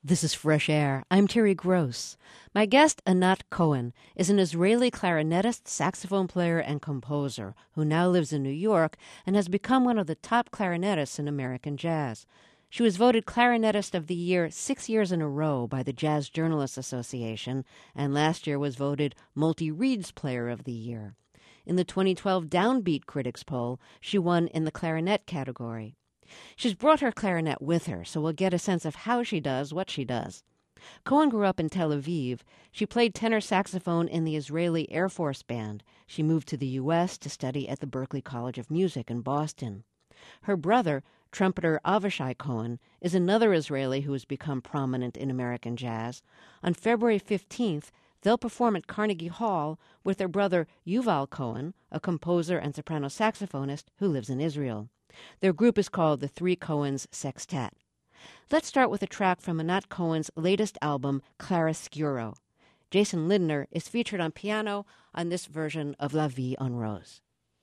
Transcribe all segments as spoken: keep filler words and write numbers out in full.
This is Fresh Air. I'm Terry Gross. My guest, Anat Cohen, is an Israeli clarinetist, saxophone player, and composer who now lives in New York and has become one of the top clarinetists in American jazz. She was voted Clarinetist of the Year six years in a row by the Jazz Journalists Association, and last year was voted Multi Reeds Player of the Year. In the twenty twelve Downbeat Critics poll, she won in the clarinet category. She's brought her clarinet with her, so we'll get a sense of how she does what she does. Cohen grew up in Tel Aviv. She played tenor saxophone in the Israeli Air Force Band. She moved to the U S to study at the Berklee College of Music in Boston. Her brother, trumpeter Avishai Cohen, is another Israeli who has become prominent in American jazz. On February fifteenth, they'll perform at Carnegie Hall with their brother Yuval Cohen, a composer and soprano saxophonist who lives in Israel. Their group is called the Three Cohens Sextet. Let's start with a track from Anat Cohen's latest album, Claroscuro. Jason Lindner is featured on piano on this version of La Vie en Rose.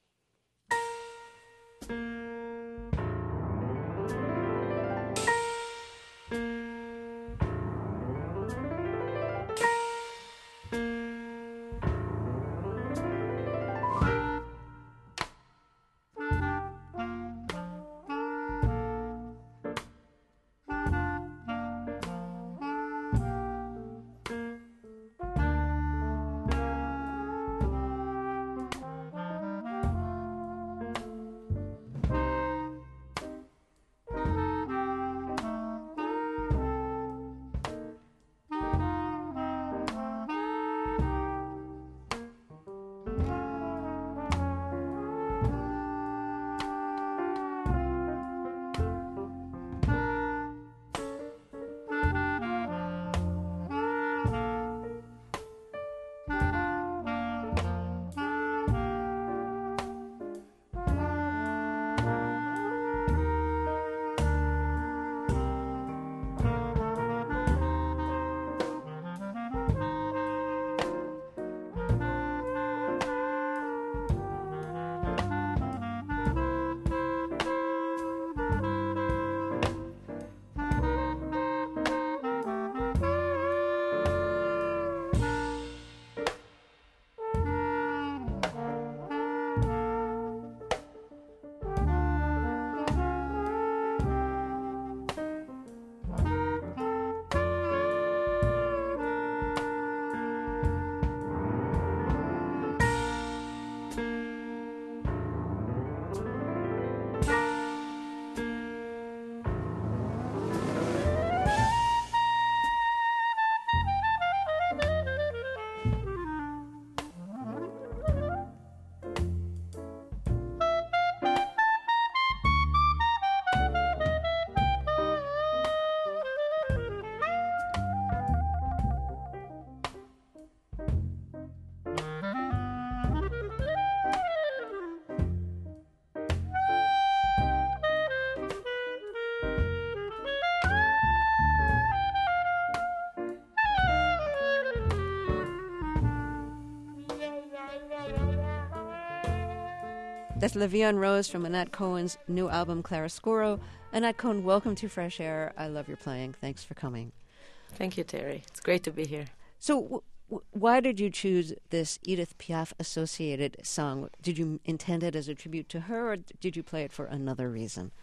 That's La Vie en Rose from Anat Cohen's new album, Claroscuro. Anat Cohen, welcome to Fresh Air. I love your playing. Thanks for coming. Thank you, Terry. It's great to be here. So w- w- why did you choose this Edith Piaf-associated song? Did you intend it as a tribute to her, or did you play it for another reason?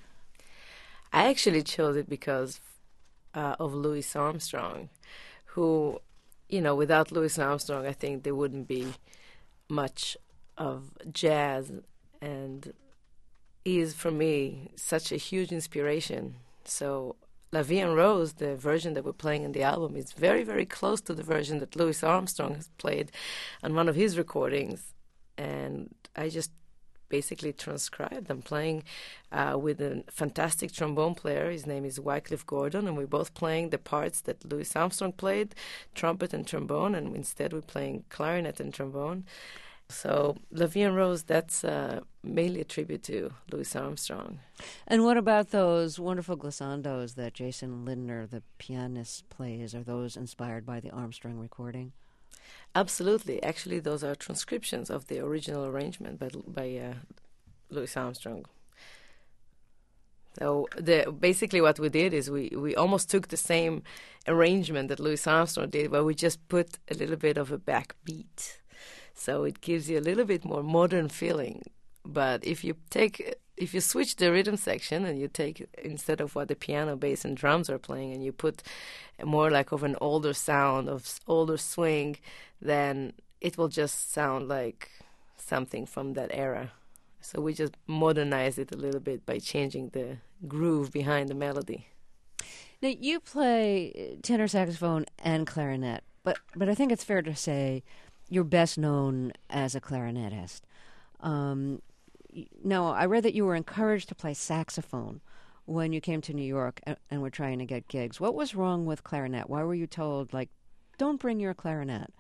I actually chose it because uh, of Louis Armstrong, who, you know, without Louis Armstrong, I think there wouldn't be much of jazz. And he is, for me, such a huge inspiration. So La Vie en Rose, the version that we're playing in the album, is very, very close to the version that Louis Armstrong has played on one of his recordings. And I just basically transcribed them, playing uh, with a fantastic trombone player. His name is Wycliffe Gordon, and we're both playing the parts that Louis Armstrong played, trumpet and trombone, and instead we're playing clarinet and trombone. So La Vie en Rose, that's uh, mainly a tribute to Louis Armstrong. And what about those wonderful glissandos that Jason Lindner, the pianist, plays? Are those inspired by the Armstrong recording? Absolutely. Actually, those are transcriptions of the original arrangement by, by uh, Louis Armstrong. So the basically what we did is we, we almost took the same arrangement that Louis Armstrong did, but we just put a little bit of a backbeat. So it gives you a little bit more modern feeling. But if you take if you switch the rhythm section and you take instead of what the piano, bass, and drums are playing, and you put more like of an older sound of s- older swing, then it will just sound like something from that era. So we just modernized it a little bit by changing the groove behind the melody. Now, you play tenor saxophone and clarinet, but but I think it's fair to say you're best known as a clarinetist. Um, y- now, I read that you were encouraged to play saxophone when you came to New York and, and were trying to get gigs. What was wrong with clarinet? Why were you told, like, don't bring your clarinet?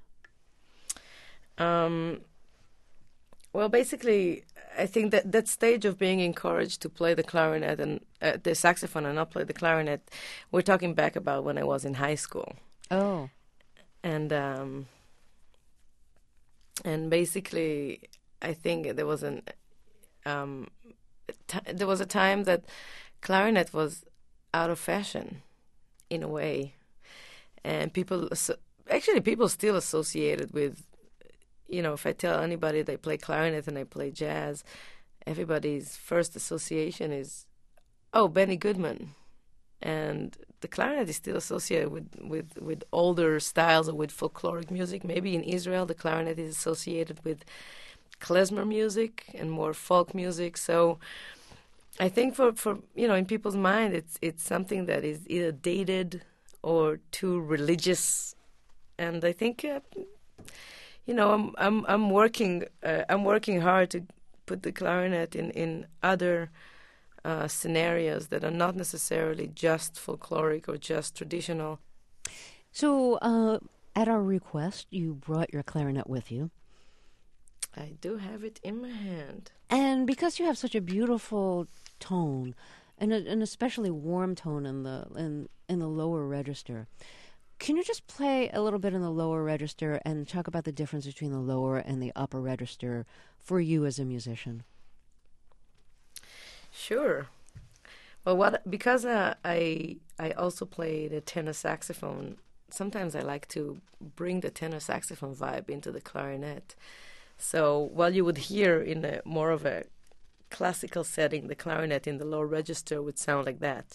Um, well, basically, I think that that stage of being encouraged to play the clarinet and uh, the saxophone and not play the clarinet, we're talking back about when I was in high school, Oh, and um, and basically, I think there was an um, t- there was a time that clarinet was out of fashion, in a way, and people asso- actually people still associated with. You know, if I tell anybody they play clarinet and I play jazz, everybody's first association is, oh, Benny Goodman. And the clarinet is still associated with, with, with older styles or with folkloric music. Maybe in Israel, the clarinet is associated with klezmer music and more folk music. So I think for, for you know, in people's mind, it's it's something that is either dated or too religious. And I think... Uh, You know, I'm I'm I'm working uh, I'm working hard to put the clarinet in in other uh, scenarios that are not necessarily just folkloric or just traditional. so uh, at our request, you brought your clarinet with you. I do have it in my hand. And because you have such a beautiful tone, and a, an especially warm tone in the in in the lower register, can you just play a little bit in the lower register and talk about the difference between the lower and the upper register for you as a musician? Sure. Well, what because uh, I I also play the tenor saxophone. Sometimes I like to bring the tenor saxophone vibe into the clarinet. So while you would hear in a more of a classical setting, the clarinet in the low register would sound like that.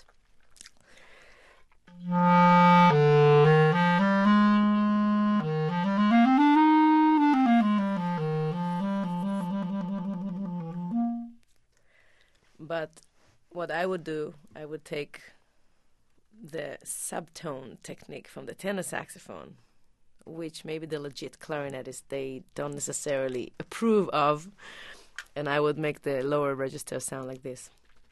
But what I would do, I would take the subtone technique from the tenor saxophone, which maybe the legit clarinetists, they don't necessarily approve of, and I would make the lower register sound like this.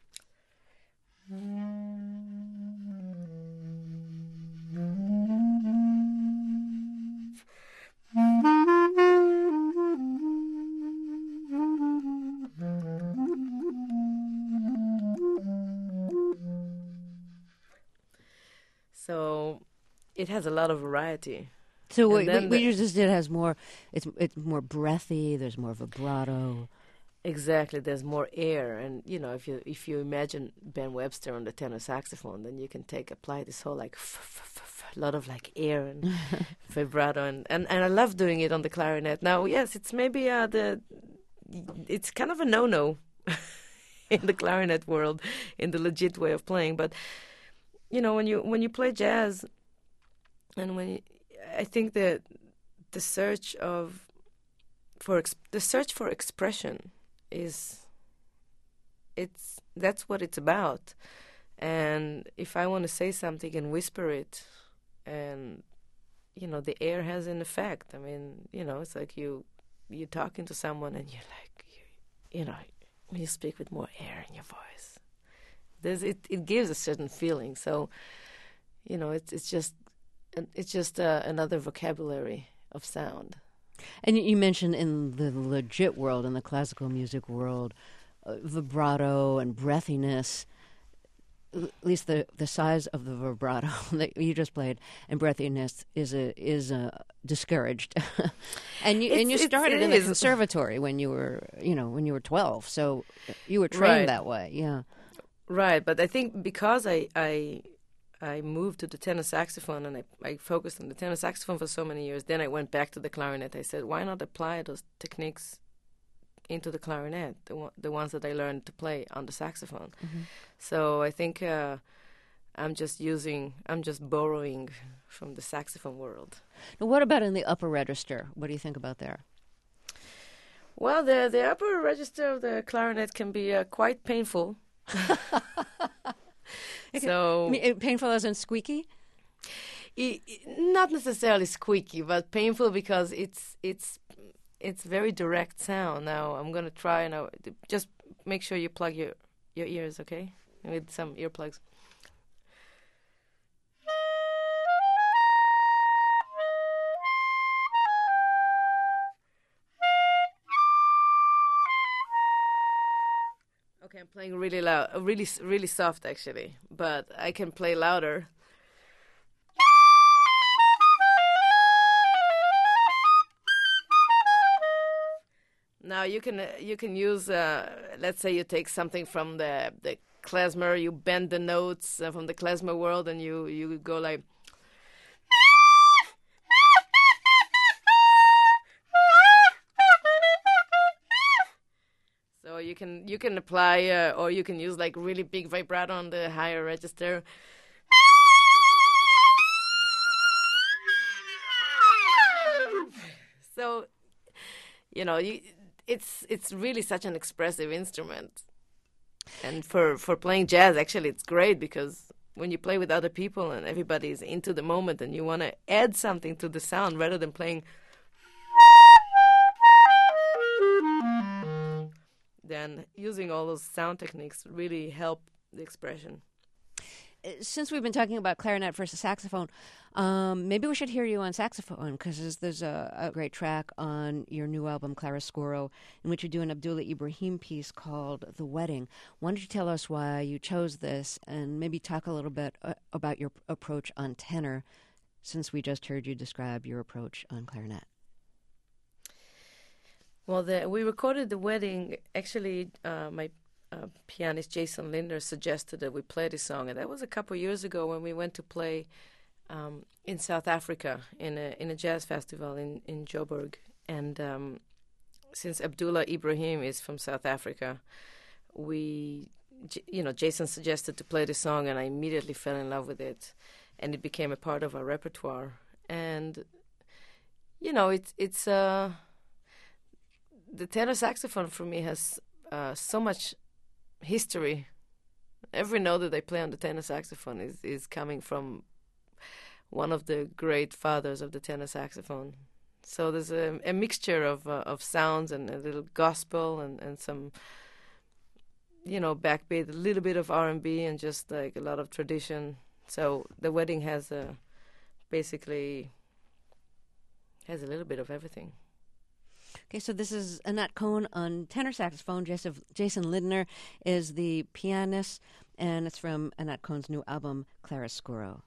So it has a lot of variety. So And what, then what the- you just did has more. It's it's more breathy. There's more vibrato. Exactly, there's more air, and you know, if you if you imagine Ben Webster on the tenor saxophone, then you can take apply this whole like f- f- f- lot of like air and vibrato, and, and and I love doing it on the clarinet. Now, yes, it's maybe uh, the it's kind of a no-no in the clarinet world, in the legit way of playing, but you know, when you when you play jazz, and when you, I think that the search of for ex- the search for expression is it's that's what it's about. And if I want to say something and whisper it, and you know, the air has an effect. I mean, you know, it's like you you're talking to someone and you're like, you, you know, when you speak with more air in your voice, there's it it gives a certain feeling. So you know, it's it's just it's just uh, another vocabulary of sound. And you mentioned in the legit world, in the classical music world, uh, vibrato and breathiness. At least the, the size of the vibrato that you just played and breathiness is a is a discouraged. and you It's, and you it's, started it in the is. conservatory when you were you know when you were twelve, so you were trained Right. that way. Yeah. Right, but I think because I I I moved to the tenor saxophone and I, I focused on the tenor saxophone for so many years, then I went back to the clarinet. I said, why not apply those techniques into the clarinet, the one, the ones that I learned to play on the saxophone. Mm-hmm. So I think uh, I'm just using, I'm just borrowing from the saxophone world. Now, what about in the upper register? What do you think about there? Well, the the upper register of the clarinet can be uh, quite painful. So painful as in squeaky? It, it, not necessarily squeaky, but painful because it's it's it's very direct sound. Now I'm gonna try now. Just make sure you plug your your ears, okay, with some earplugs. Okay, I'm playing really loud, really really soft actually, but I can play louder. Now you can uh, you can use uh, let's say you take something from the the klezmer, you bend the notes uh, from the klezmer world, and you you go like. So you can you can apply uh, or you can use like really big vibrato on the higher register. So, you know, you, it's it's really such an expressive instrument, and for for playing jazz, actually, it's great because when you play with other people and everybody is into the moment, and you want to add something to the sound rather than playing. Then using all those sound techniques really help the expression. Since we've been talking about clarinet versus saxophone, um, maybe we should hear you on saxophone, because there's, there's a, a great track on your new album, Chiaroscuro, in which you do an Abdullah Ibrahim piece called The Wedding. Why don't you tell us why you chose this, and maybe talk a little bit uh, about your approach on tenor, since we just heard you describe your approach on clarinet. Well, the, we recorded The Wedding, actually, uh, my Uh, pianist Jason Lindner suggested that we play this song, and that was a couple of years ago when we went to play um, in South Africa in a in a jazz festival in in Joburg. And um, since Abdullah Ibrahim is from South Africa, we, you know, Jason suggested to play this song, and I immediately fell in love with it, and it became a part of our repertoire. And you know, it's it's uh, the tenor saxophone for me has uh, so much history. Every note that I play on the tenor saxophone is, is coming from one of the great fathers of the tenor saxophone. So there's a, a mixture of uh, of sounds and a little gospel and, and some, you know, backbeat, a little bit of R and B, and just like a lot of tradition. So The Wedding has a, basically has a little bit of everything. Okay, so this is Anat Cohen on tenor saxophone. Jason Lindner is the pianist, and it's from Anat Cohen's new album, Chiaroscuro.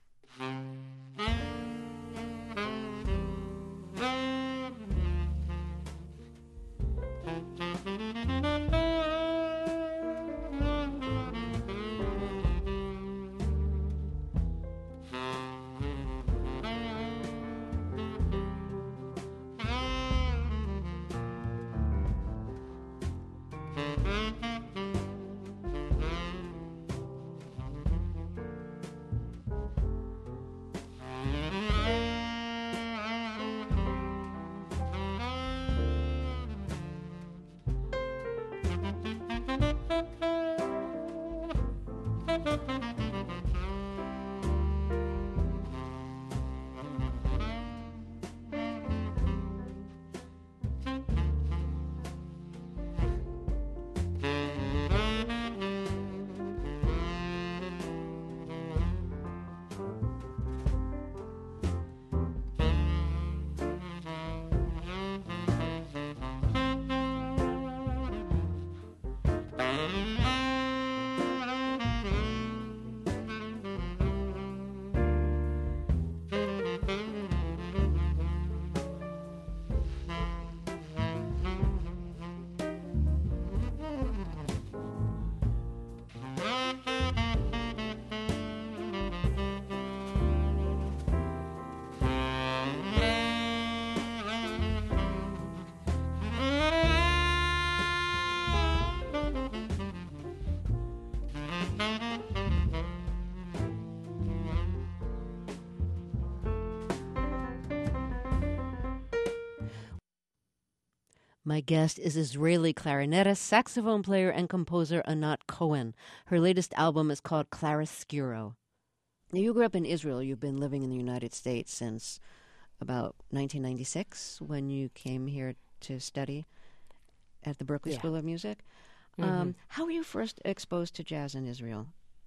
My guest is Israeli clarinetist, saxophone player, and composer Anat Cohen. Her latest album is called Chiaroscuro. Now, you grew up in Israel. You've been living in the United States since about nineteen ninety-six, when you came here to study at the Berklee Yeah. School of Music. Mm-hmm. Um, how were you first exposed to jazz in Israel?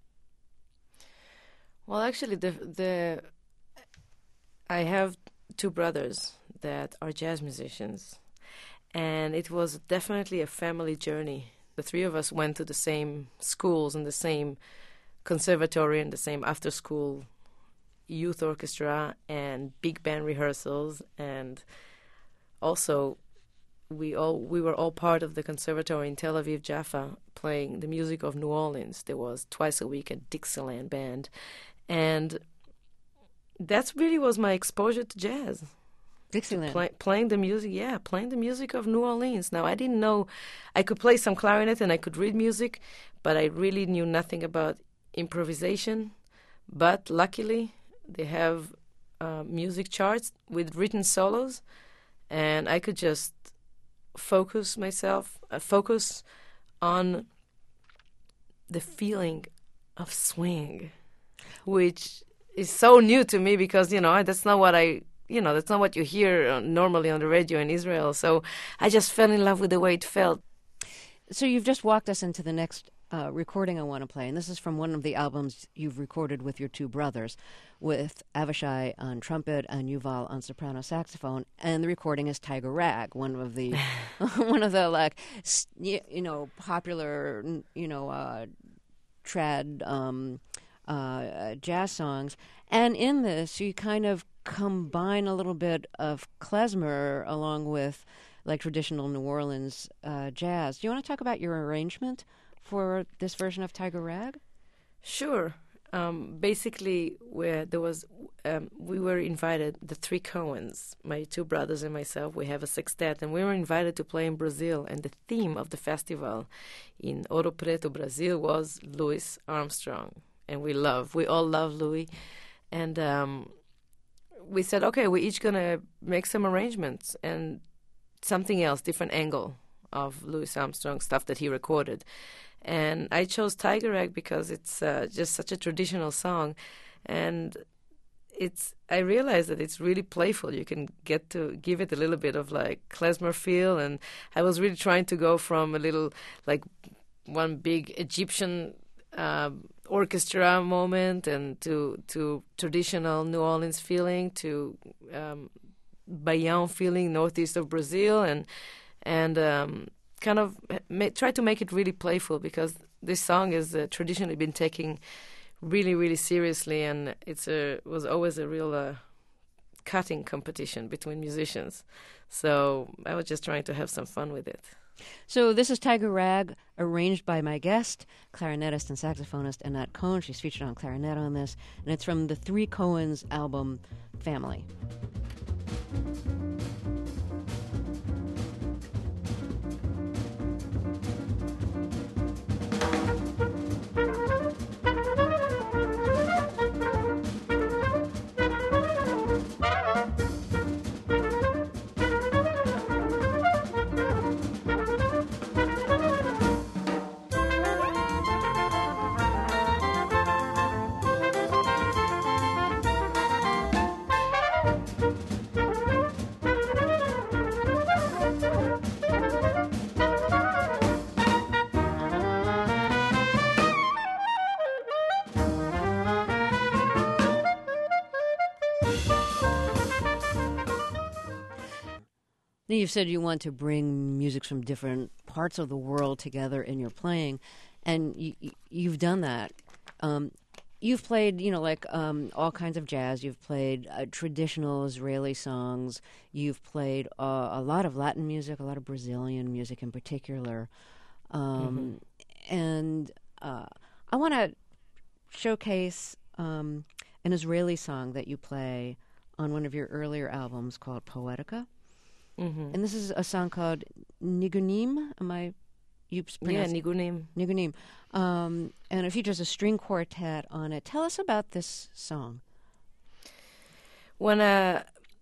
Well, actually, the the I have two brothers that are jazz musicians, and it was definitely a family journey. The three of us went to the same schools and the same conservatory and the same after-school youth orchestra and big band rehearsals, and also we all we were all part of the conservatory in Tel Aviv Jaffa, playing the music of New Orleans. There was twice a week a Dixieland band, and that really was my exposure to jazz. Dixieland. Play, playing the music, yeah, playing the music of New Orleans. Now, I didn't know, I could play some clarinet and I could read music, but I really knew nothing about improvisation. But luckily, they have uh, music charts with written solos, and I could just focus myself, uh, focus on the feeling of swing, which is so new to me because, you know, that's not what I... You know, that's not what you hear uh, normally on the radio in Israel. So I just fell in love with the way it felt. So you've just walked us into the next uh, recording I want to play, and this is from one of the albums you've recorded with your two brothers, with Avishai on trumpet and Yuval on soprano saxophone, and the recording is Tiger Rag, one of the one of the like you know popular you know uh, trad um, uh, jazz songs, and in this you kind of combine a little bit of klezmer along with like traditional New Orleans uh, jazz. Do you want to talk about your arrangement for this version of Tiger Rag? Sure. Um, basically, where there was, um, we were invited, the three Cohens, my two brothers and myself, we have a sextet, and we were invited to play in Brazil. And the theme of the festival in Ouro Preto, Brazil, was Louis Armstrong. And we love, we all love Louis. And um, we said, okay, we're each going to make some arrangements and something else, different angle of Louis Armstrong, stuff that he recorded. And I chose Tiger Rag because it's uh, just such a traditional song. And it's I realized that it's really playful. You can get to give it a little bit of like klezmer feel. And I was really trying to go from a little like one big Egyptian uh, orchestra moment and to to traditional New Orleans feeling, to um, Baião feeling, northeast of Brazil, and and um, kind of ma- try to make it really playful, because this song is uh, traditionally been taken really, really seriously, and it's a was always a real uh, cutting competition between musicians. So I was just trying to have some fun with it. So this is Tiger Rag, arranged by my guest, clarinetist and saxophonist Anat Cohen. She's featured on clarinet on this, and it's from the Three Cohens album Family. You've said you want to bring music from different parts of the world together in your playing, and you, you've done that. Um, you've played, you know, like um, all kinds of jazz. You've played uh, traditional Israeli songs. You've played uh, a lot of Latin music, a lot of Brazilian music in particular. Um, mm-hmm. And uh, I want to showcase um, an Israeli song that you play on one of your earlier albums called Poetica. Mm-hmm. And this is a song called Nigunim. Am I? You yeah, Nigunim. Nigunim. Um, and it features a string quartet on it. Tell us about this song. When uh,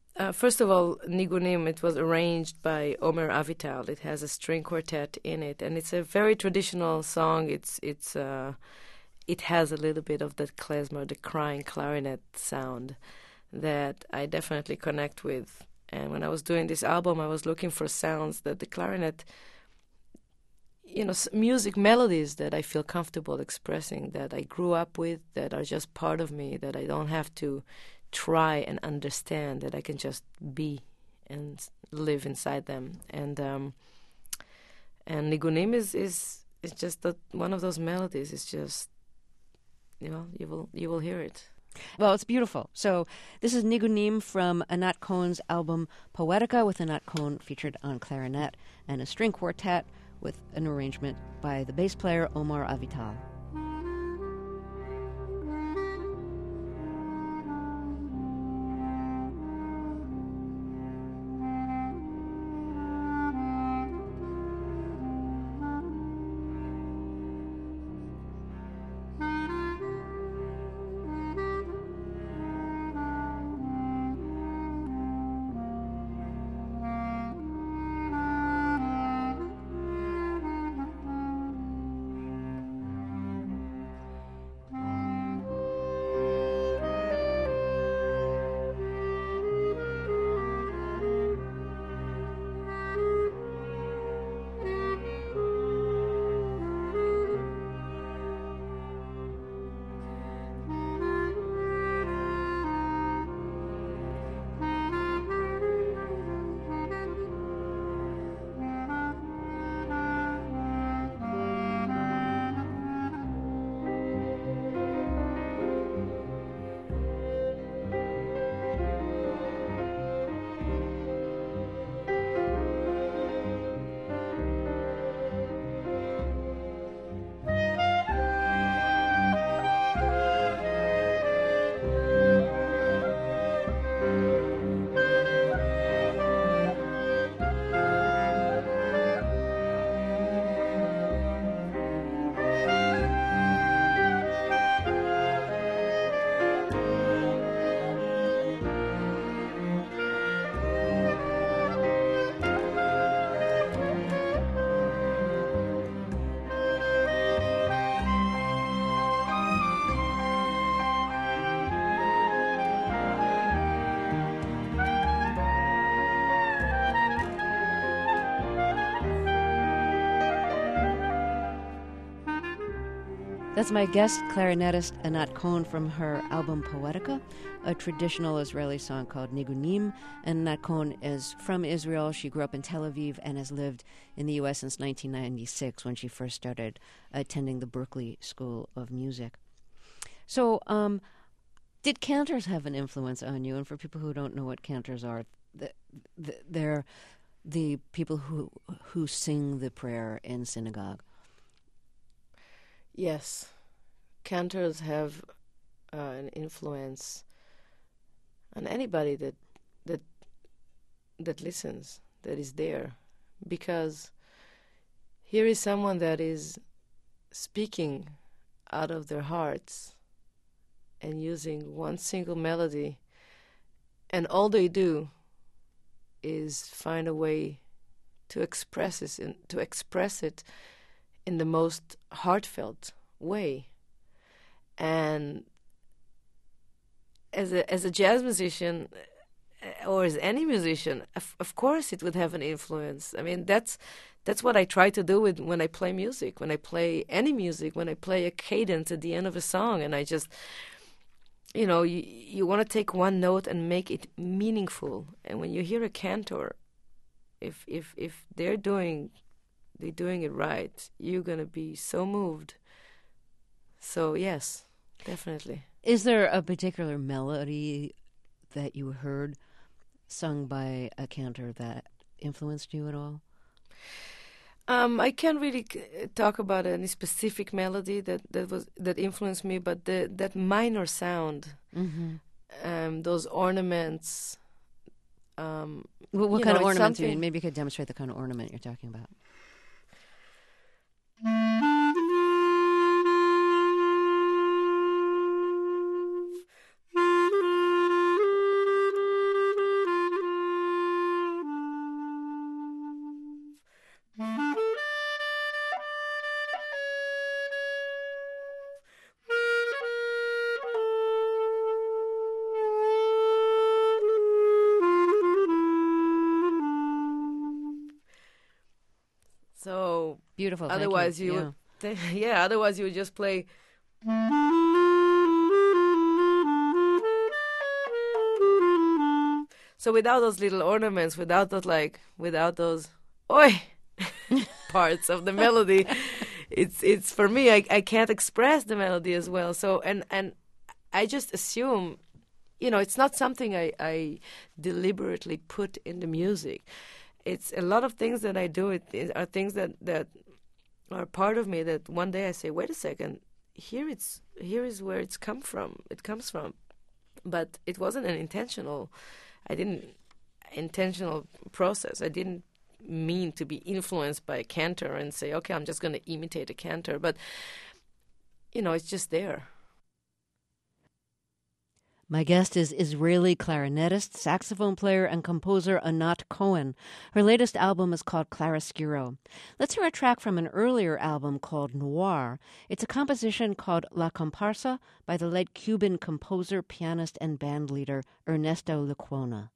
Uh, first of all, Nigunim, it was arranged by Omer Avital. It has a string quartet in it, and it's a very traditional song. It's it's uh, it has a little bit of that klezmer, the crying clarinet sound that I definitely connect with. And when I was doing this album, I was looking for sounds that the clarinet, you know, music melodies that I feel comfortable expressing, that I grew up with, that are just part of me, that I don't have to try and understand, that I can just be and live inside them. And um, and Nigunim is is is just that one of those melodies. It's just, you know, you will you will hear it. Well, it's beautiful. So this is Nigunim from Anat Cohen's album Poetica, with Anat Cohen featured on clarinet and a string quartet with an arrangement by the bass player Omar Avital. That's my guest, clarinetist Anat Cohen, from her album Poetica, a traditional Israeli song called Nigunim. And Anat Cohen is from Israel. She grew up in Tel Aviv and has lived in the U S since nineteen ninety-six, when she first started attending the Berklee School of Music. So, um, did cantors have an influence on you? And for people who don't know what cantors are, the, the, they're the people who who sing the prayer in synagogue. Yes, cantors have uh, an influence on anybody that that that listens, that is there, because here is someone that is speaking out of their hearts and using one single melody, and all they do is find a way to express it, in, to express it in the most heartfelt way. And as a as a jazz musician, or as any musician, of, of course it would have an influence. I mean, that's that's what I try to do with when I play music, when I play any music, when I play a cadence at the end of a song, and I just, you know, you, you want to take one note and make it meaningful. And when you hear a cantor, if if if they're doing they're doing it right, you're gonna be so moved. So yes, definitely. Is there a particular melody that you heard sung by a cantor that influenced you at all? Um, I can't really c- talk about any specific melody that, that was that influenced me, but the, that minor sound, Mm-hmm. um, those ornaments. Um, What, what you kind know, of it's ornaments? I something- mean, maybe you could demonstrate the kind of ornament you're talking about. So beautiful. Thank otherwise, you, you yeah. would, th- yeah. Otherwise, you would just play. So without those little ornaments, without those like, without those oi parts of the melody, it's it's for me. I I can't express the melody as well. So and and I just assume, you know, it's not something I I deliberately put in the music. It's a lot of things that I do. It, it are things that that are part of me. That one day I say, wait a second, here it's here is where it's come from. It comes from, but it wasn't an intentional. I didn't intentional process. I didn't mean to be influenced by a cantor and say, okay, I'm just going to imitate a cantor. But, you know, it's just there. My guest is Israeli clarinetist, saxophone player, and composer Anat Cohen. Her latest album is called Chiaroscuro. Let's hear a track from an earlier album called Noir. It's a composition called La Comparsa by the late Cuban composer, pianist, and bandleader Ernesto Lecuona.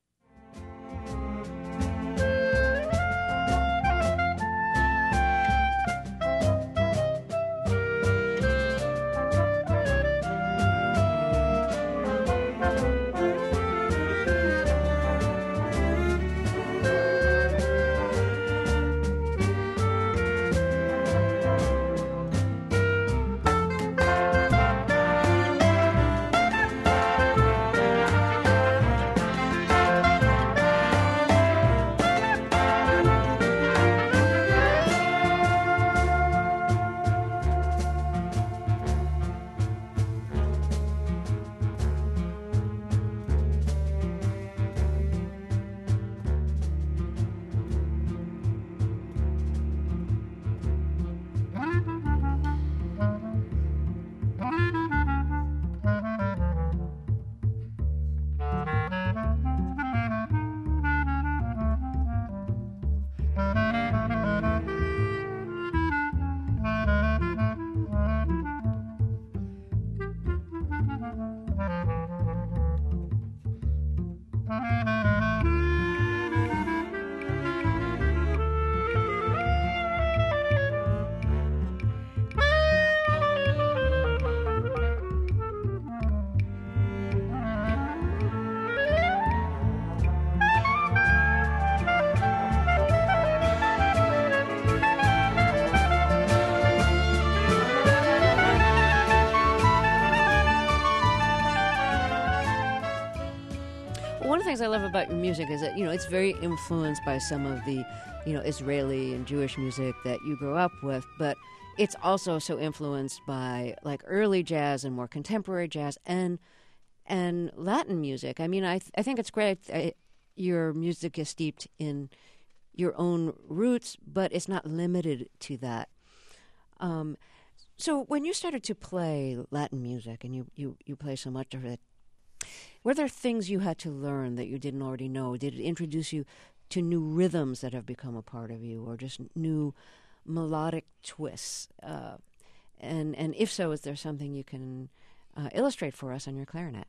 One of the things I love about your music is that, you know, it's very influenced by some of the, you know, Israeli and Jewish music that you grew up with, but it's also so influenced by like early jazz and more contemporary jazz and and Latin music. I mean, I th- I think it's great. I, your music is steeped in your own roots, but it's not limited to that. Um, so when you started to play Latin music and you, you, you play so much of it, were there things you had to learn that you didn't already know? Did it introduce you to new rhythms that have become a part of you, or just new melodic twists? Uh, and and if so, is there something you can uh, illustrate for us on your clarinet?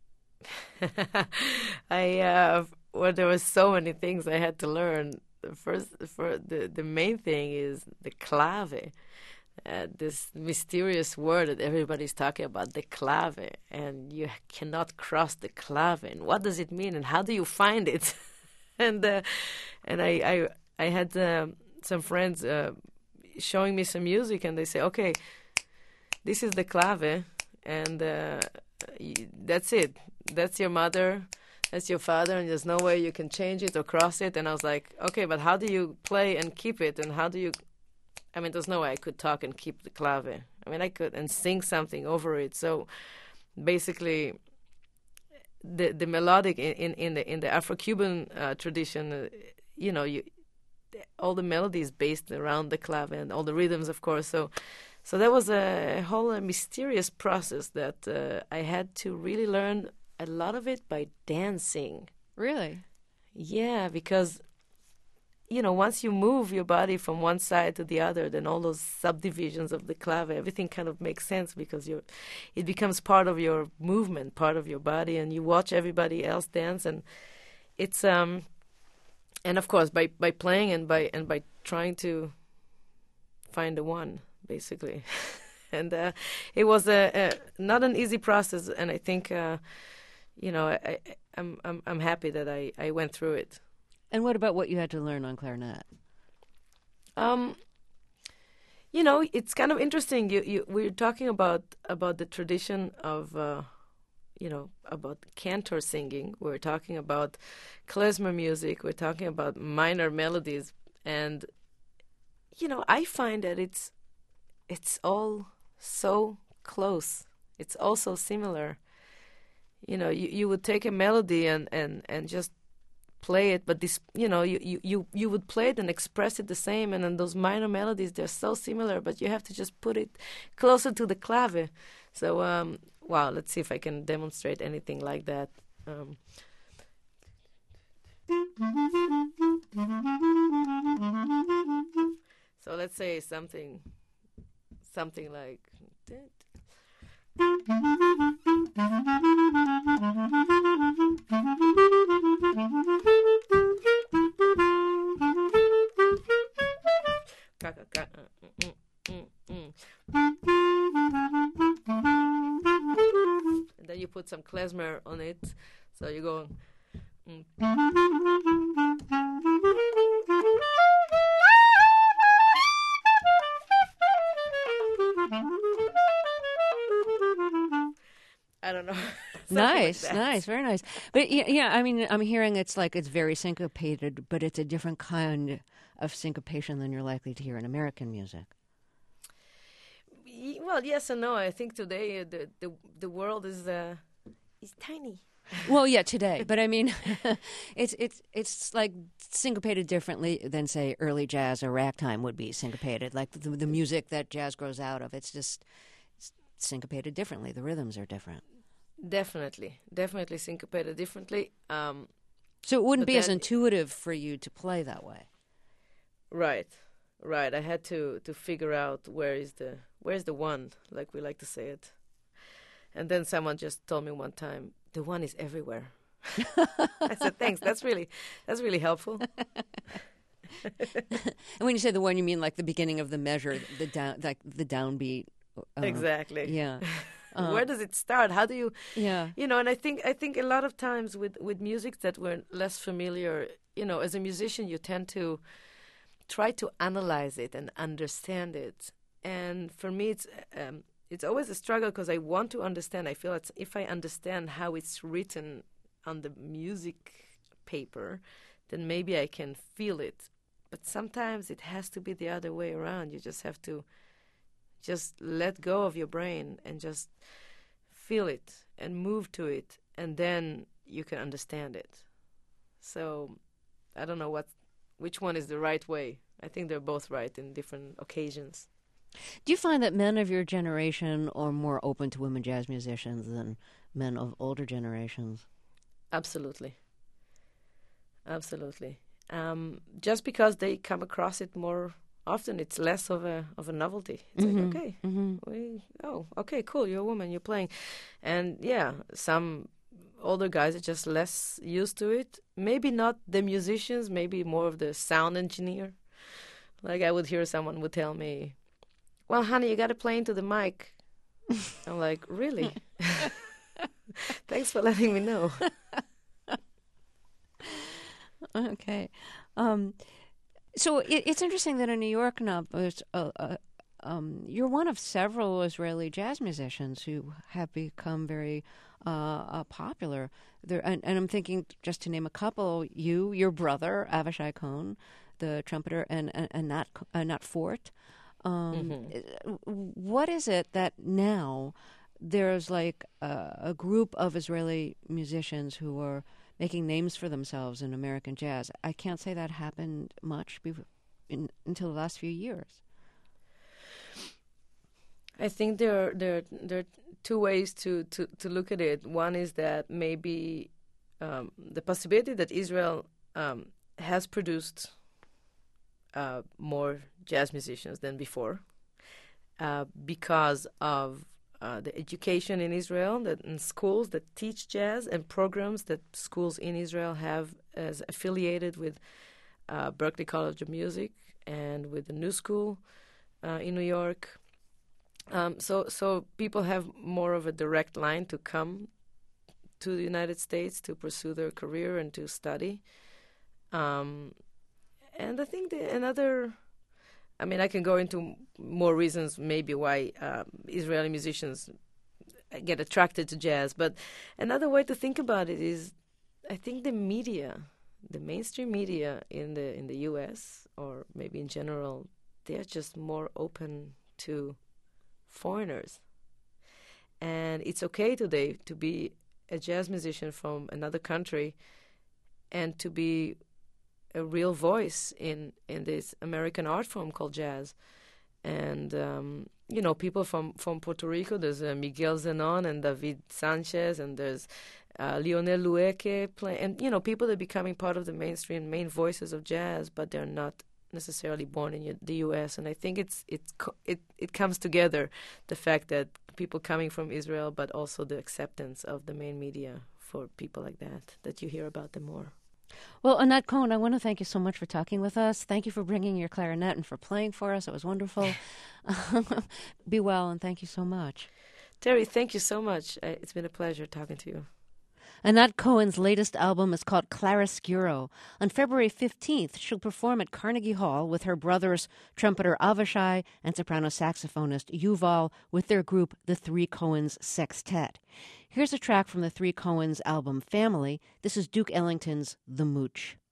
I uh, well, there were so many things I had to learn. The first, for the the main thing is the clave. Uh, this mysterious word that everybody's talking about, the clave, and you cannot cross the clave. And what does it mean? And how do you find it? and uh, and I I, I had um, some friends uh, showing me some music, and they say, okay, this is the clave, and uh, that's it. That's your mother, that's your father, and there's no way you can change it or cross it. And I was like, okay, but how do you play and keep it? And how do you... I mean, there's no way I could talk and keep the clave. I mean, I could and sing something over it. So basically, the the melodic in, in, in the in the Afro-Cuban uh, tradition, uh, you know, you all the melodies based around the clave and all the rhythms, of course. So, so that was a whole uh, mysterious process that uh, I had to really learn a lot of it by dancing. Really? Yeah, because, you know, once you move your body from one side to the other, then all those subdivisions of the clave, everything kind of makes sense because you're, it becomes part of your movement, part of your body, and you watch everybody else dance, and it's um, and of course by, by playing and by and by trying to find the one, basically. And uh, it was a, a not an easy process, and I think uh, you know I, I, I'm I'm I'm happy that I, I went through it. And what about what you had to learn on clarinet? Um, you know, it's kind of interesting. You you we're talking about about the tradition of uh, you know about cantor singing. We're talking about klezmer music. We're talking about minor melodies, and you know, I find that it's it's all so close. It's all so similar. You know, you, you would take a melody and, and, and just play it, but this, you know, you, you, you, you would play it and express it the same, and then those minor melodies, they're so similar, but you have to just put it closer to the clave. So, um, wow, let's see if I can demonstrate anything like that. Um, so let's say something, something like... And then you put some klezmer on it, so you go... I don't know. Nice, like nice, very nice. But yeah, yeah, I mean, I'm hearing it's like it's very syncopated, but it's a different kind of syncopation than you're likely to hear in American music. Well, yes and no. I think today uh, the the the world is uh, is tiny. Well, yeah, today, but I mean, it's it's it's like syncopated differently than say early jazz or ragtime would be syncopated. Like the, the music that jazz grows out of, it's just it's syncopated differently. The rhythms are different. Definitely, definitely syncopated differently. Um, so it wouldn't be then, as intuitive for you to play that way. Right, right. I had to, to figure out where is the where is the one, like we like to say it. And then someone just told me one time, the one is everywhere. I said, thanks. That's really that's really helpful. And when you say the one, you mean like the beginning of the measure, the down, like the downbeat. Uh, exactly. Yeah. Uh, Where does it start? How do you, yeah. you know, and I think I think a lot of times with, with music that we're less familiar, you know, as a musician, you tend to try to analyze it and understand it. And for me, it's um, it's always a struggle because I want to understand. I feel it's if I understand how it's written on the music paper, then maybe I can feel it. But sometimes it has to be the other way around. You just have to just let go of your brain and just feel it and move to it, and then you can understand it. So I don't know what, which one is the right way. I think they're both right in different occasions. Do you find that men of your generation are more open to women jazz musicians than men of older generations? Absolutely. Absolutely. Um, just because they come across it more often, it's less of a of a novelty. It's mm-hmm. like, okay, mm-hmm. we, oh, okay, cool, you're a woman, you're playing. And yeah, some older guys are just less used to it. Maybe not the musicians, maybe more of the sound engineer. Like I would hear someone would tell me, well, honey, you got to play into the mic. I'm like, really? Thanks for letting me know. Okay. Um, so it, it's interesting that in New York now, there's, uh, uh, um, you're one of several Israeli jazz musicians who have become very uh, uh, popular. There, and, and I'm thinking, just to name a couple, you, your brother, Avishai Cohen, the trumpeter, and, and, and Nat, uh, Nat Fort. Um, mm-hmm. What is it that now there's like a, a group of Israeli musicians who are making names for themselves in American jazz? I can't say that happened much be- in, until the last few years. I think there are, there, there are two ways to, to, to look at it. One is that maybe um, the possibility that Israel um, has produced uh, more jazz musicians than before uh, because of uh, the education in Israel, that in schools that teach jazz, and programs that schools in Israel have as affiliated with uh, Berklee College of Music and with the New School uh, in New York. Um, so, so people have more of a direct line to come to the United States to pursue their career and to study. Um, and I think the, another, I mean, I can go into more reasons maybe why uh, Israeli musicians get attracted to jazz. But another way to think about it is, I think the media, the mainstream media in the in the U S or maybe in general, they're just more open to foreigners. And it's okay today to be a jazz musician from another country and to be a real voice in, in this American art form called jazz. And, um, you know, people from, from Puerto Rico, there's uh, Miguel Zenon and David Sanchez, and there's uh, Lionel Lueke, play, and, you know, people that are becoming part of the mainstream, main voices of jazz, but they're not necessarily born in the U S. And I think it's it's it it comes together, the fact that people coming from Israel, but also the acceptance of the main media for people like that, that you hear about them more. Well, Anat Cohen, I want to thank you so much for talking with us. Thank you for bringing your clarinet and for playing for us. It was wonderful. Be well, and thank you so much. Terry, thank you so much. Uh, it's been a pleasure talking to you. Anat Cohen's latest album is called Claroscuro. On February fifteenth, she'll perform at Carnegie Hall with her brothers, trumpeter Avishai and soprano saxophonist Yuval, with their group, the Three Cohens Sextet. Here's a track from the Three Cohens album Family. This is Duke Ellington's The Mooch.